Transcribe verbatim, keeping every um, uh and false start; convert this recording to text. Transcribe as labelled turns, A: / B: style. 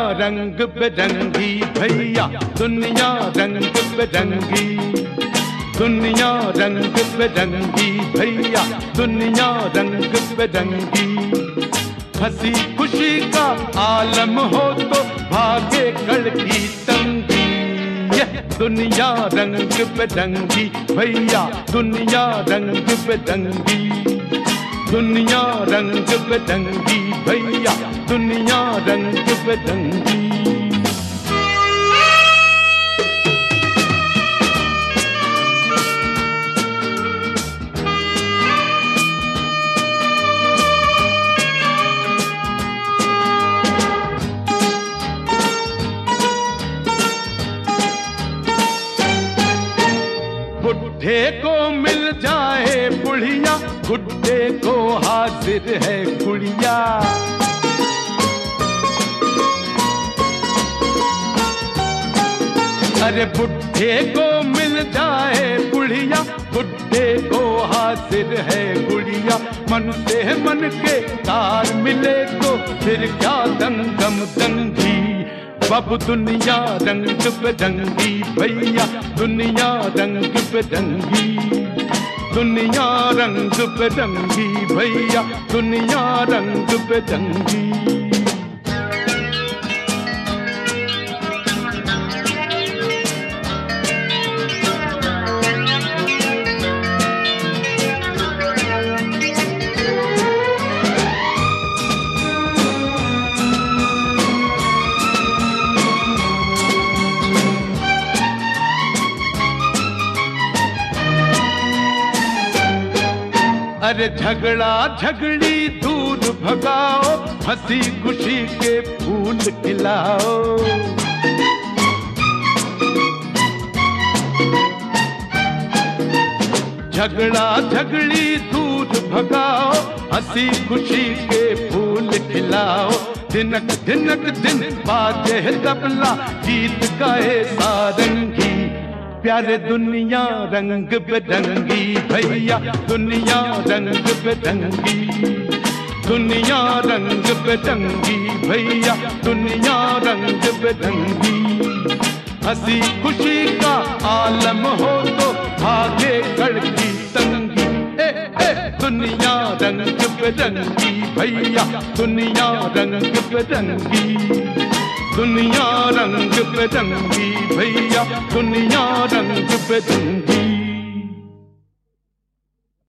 A: रंग बिरंगी भैया, दुनिया रंग बिरंगी। दुनिया रंग बिरंगी भैया, दुनिया रंग बिरंगी। हंसी खुशी का आलम हो तो भागे कड़की तंगी। दुनिया रंग बिरंगी भैया, दुनिया रंग बिरंगी। दुनिया रंग बिरंगी भैया, दुनिया रंग बिरंगी। बुढ़े को मिल जाए बुढ़िया, बुढ़े को हाजिर है गुड़िया। अरे बुढ़े को मिल जाए बुढ़िया, बुढ़े को हाजिर है गुड़िया। मन से मन के तार मिले तो फिर क्या दंगम दंगी। बब दुनिया रंग बिरंगी भैया, दुनिया रंग बिरंगी। दुनिया रंग बिरंगी भैया, दुनिया रंग बिरंगी। अरे झगड़ा झगड़ी दूर भगाओ, हंसी खुशी के फूल खिलाओ। झगड़ा झगड़ी दूर भगाओ, हंसी खुशी के फूल खिलाओ। दिनक दिनक दिन बाजे तबला, गीत गाए सारंगी। प्यारे दुनिया रंग बिरंगी भैया, दुनिया रंग बिरंगी। दुनिया रंग बिरंगी भैया, दुनिया रंग बिरंगी। हंसी खुशी का आलम हो तो भागे कड़की तंगी। ए, ए, दुनिया रंग बिरंगी भैया, दुनिया रंग बिरंगी। दुनिया रंग बिरंगी भैया, दुनिया रंग बिरंगी।